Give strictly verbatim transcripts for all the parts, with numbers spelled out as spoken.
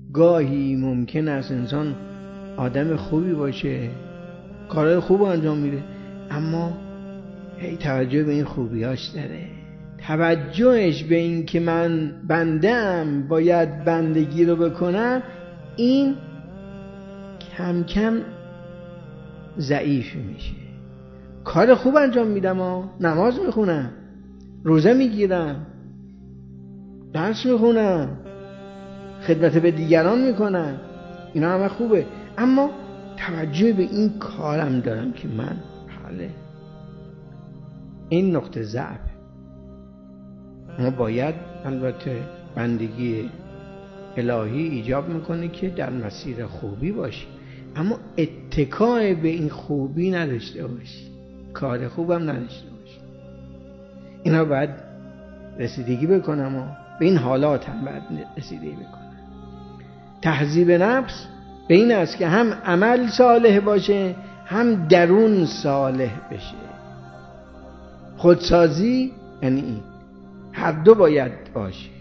گاهی ممکن است انسان آدم خوبی باشه، کارهای خوب انجام میده، اما هی توجه به این خوبیاش داره، توجهش به این که من بندم باید بندگی رو بکنم، این کم کم ضعیف میشه. کار خوب انجام میدم و نماز میخونم، روزه میگیرم، درس میخونم، خدمت به دیگران میکنم، اینا همه خوبه، اما توجه به این کارم دارم که من حاله این نقطه ضعف. ما باید البته بندگی الهی ایجاب میکنه که در مسیر خوبی باشی، اما اتکای به این خوبی نداشته باشی، کار خوبم نداشته باشی. اینا باید رسیدگی بکنم و به این حالات هم باید رسیدگی بکنم. تهذیب نفس به این است که هم عمل صالح باشه، هم درون صالح بشه. خودسازی یعنی این هر دو باید باشه،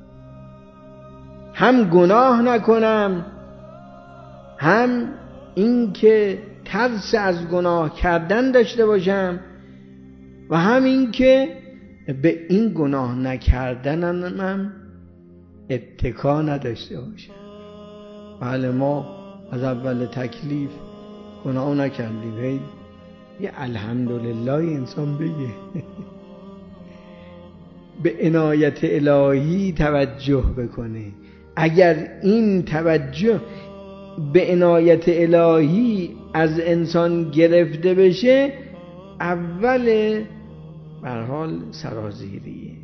هم گناه نکنم، هم این که ترس از گناه کردن داشته باشم، و هم این که به این گناه نکردنم هم اتکا نداشته باشم. بله ما از اول تکلیف گناه نکردیم، هی یه الحمدلله انسان بگه. به عنایت الهی توجه بکنه. اگر این توجه به عنایت الهی از انسان گرفته بشه، اول به هر حال سرازیریه،